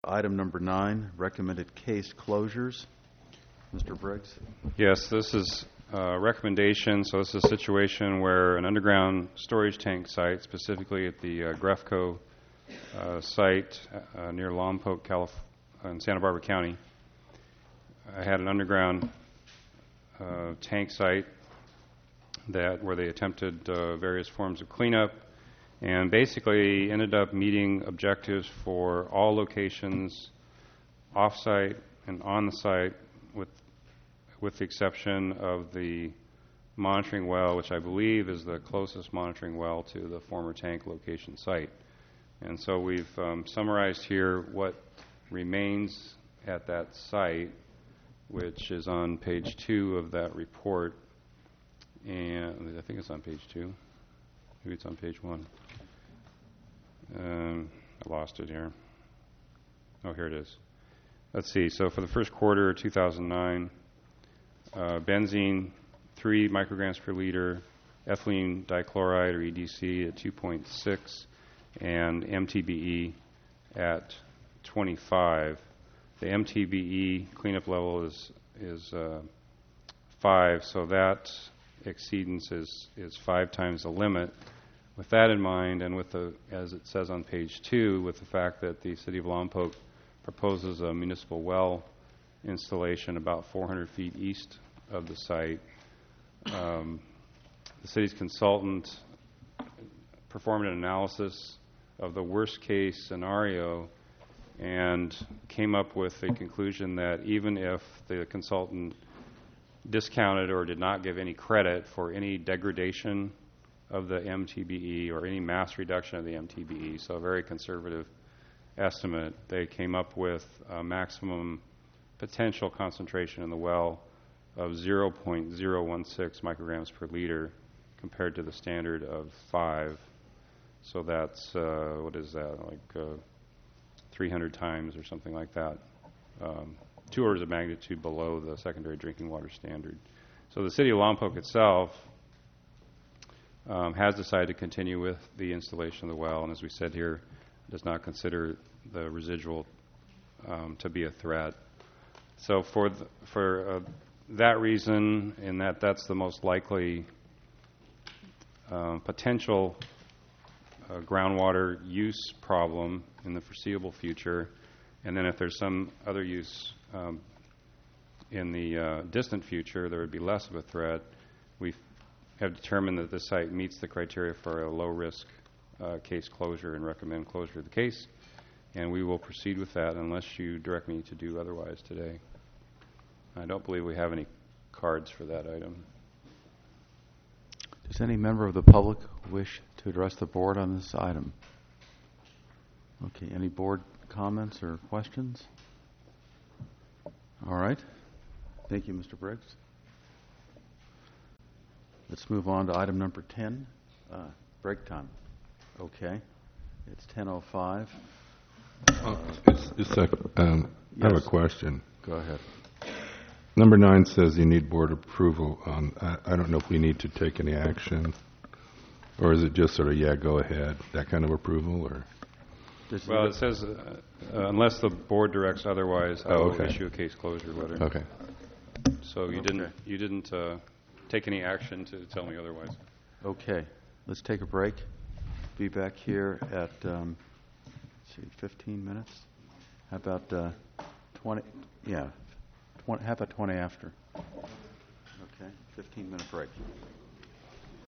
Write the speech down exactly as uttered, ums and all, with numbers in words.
item number nine, recommended case closures. Mister Briggs? Yes, this is a recommendation. So this is a situation where an underground storage tank site, specifically at the uh, Grefco uh, site uh, near Lompoc, California, in Santa Barbara County, I had an underground uh, tank site that where they attempted uh, various forms of cleanup, and basically ended up meeting objectives for all locations off-site and on the site, with with the exception of the monitoring well, which I believe is the closest monitoring well to the former tank location site. And so we've um, summarized here what remains at that site, which is on page two of that report. And I think it's on page two. Maybe it's on page one. Um, I lost it here. Oh, here it is. Let's see. So for the first quarter of two thousand nine, uh, benzene, three micrograms per liter, ethylene dichloride, or E D C, at two point six, and M T B E at twenty-five. The M T B E cleanup level is is uh, five, so that exceedance is, is five times the limit. With that in mind, and with the, as it says on page two, with the fact that the City of Lompoc proposes a municipal well installation about four hundred feet east of the site, um, the city's consultant performed an analysis of the worst case scenario and came up with a conclusion that even if the consultant discounted or did not give any credit for any degradation of the M T B E or any mass reduction of the M T B E, so a very conservative estimate, they came up with a maximum potential concentration in the well of zero point zero one six micrograms per liter compared to the standard of five. So that's, uh, what is that, like uh, three hundred times or something like that. Um, two orders of magnitude below the secondary drinking water standard. So the City of Lompoc itself um, has decided to continue with the installation of the well, and as we said here, does not consider the residual um, to be a threat. So for the, for uh, that reason, and that that's the most likely um, potential uh, groundwater use problem in the foreseeable future, and then if there's some other use um, in the uh, distant future, there would be less of a threat. We have determined that this site meets the criteria for a low-risk uh, case closure and recommend closure of the case, and we will proceed with that unless you direct me to do otherwise today. I don't believe we have any cards for that item. Does any member of the public wish to address the board on this item? Okay, any board comments or questions? All right. Thank you, Mister Briggs. Let's move on to item number ten, uh, break time. Okay. It's ten oh five. Oh, it's, it's a, um, Yes. I have a question. Go ahead. Number nine says you need board approval. On, I, I don't know if we need to take any action, or is it just sort of, yeah, go ahead, that kind of approval, or? Does Well, the- it says uh, uh, unless the board directs otherwise, I Oh, will okay. issue a case closure letter. Okay. So you Okay. didn't you didn't uh, take any action to tell me otherwise. Okay. Let's take a break. Be back here at, um, let's see, fifteen minutes? How about uh, twenty? Yeah. twenty, how about twenty after? Okay. fifteen minute break.